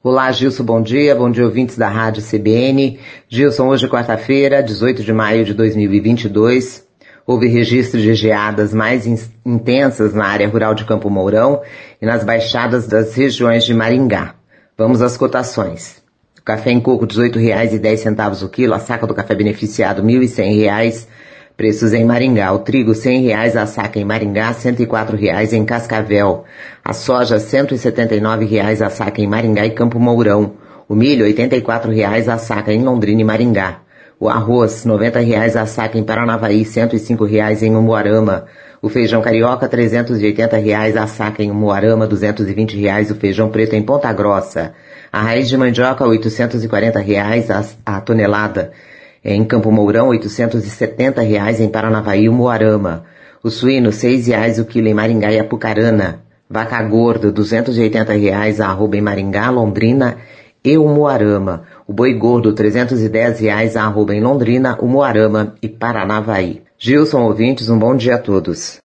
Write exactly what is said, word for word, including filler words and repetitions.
Olá, Gilson, bom dia. Bom dia, ouvintes da Rádio C B N. Gilson, hoje quarta-feira, dezoito de maio de dois mil e vinte e dois. Houve registro de geadas mais in- intensas na área rural de Campo Mourão e nas baixadas das regiões de Maringá. Vamos às cotações. O café em coco, dezoito reais e dez centavos o quilo. A saca do café beneficiado, mil e cem reais. Preços em Maringá. O trigo, cem reais a saca em Maringá, cento e quatro reais em Cascavel. A soja, cento e setenta e nove reais a saca em Maringá e Campo Mourão. O milho, oitenta e quatro reais a saca em Londrina e Maringá. O arroz, noventa reais a saca em Paranavaí, cento e cinco reais em Umuarama. O feijão carioca, trezentos e oitenta reais a saca em Umuarama, duzentos e vinte reais o feijão preto em Ponta Grossa. A raiz de mandioca, oitocentos e quarenta reais a, a tonelada. Em Campo Mourão, oitocentos e setenta reais em Paranavaí e Umuarama. O suíno, seis reais o quilo em Maringá e Apucarana. Vaca gorda, duzentos e oitenta reais a arroba em Maringá, Londrina e Umuarama. O boi gordo, trezentos e dez reais a arroba em Londrina, Umuarama e Paranavaí. Gilson, ouvintes, um bom dia a todos.